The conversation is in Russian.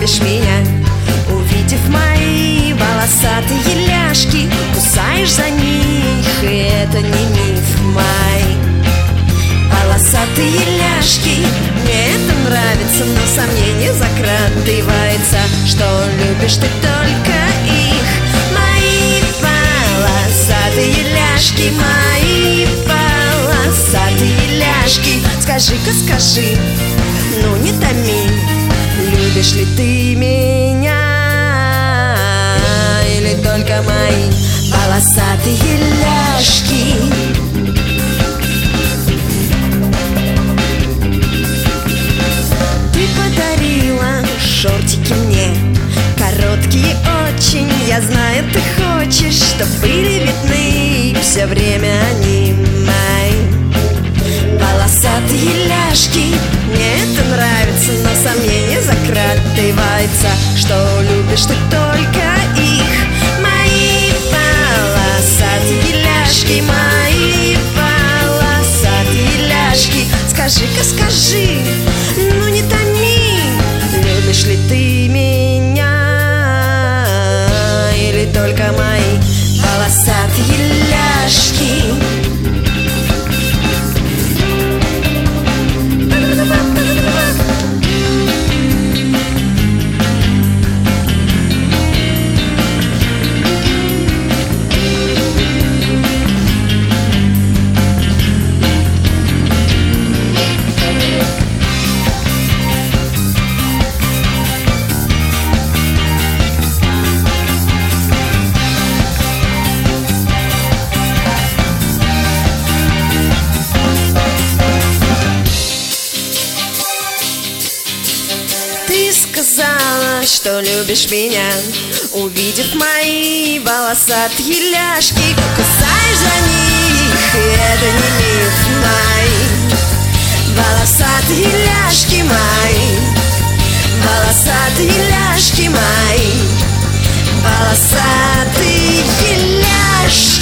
любишь меня. Увидев мои волосатые ляжки, кусаешь за них, и это не миф. Мои волосатые ляжки, мне это нравится, но сомнение закрадывается, что любишь ты только их. Мои волосатые ляжки, мои волосатые ляжки. Скажи-ка, скажи, ну не томи, любишь ли ты меня или только мои волосатые ляжки? Ты подарила шортики мне, короткие очень, я знаю, ты хочешь, чтоб были видны все время они. Мои волосатые ляжки, мне это нравится, но сомнение закрадывается, что любишь ты только их. Мои волосатые ляжки, мои волосатые ляжки. Скажи-ка, скажи, ну не томи, любишь ли ты меня или только мои волосатые ляжки? Ты сказала, что любишь меня, увидев мои волосатые ляжки, кусаешь за них, и это не миф. Мои волосатые ляжки, мои волосатые ляжки, мои волосатые ляжки.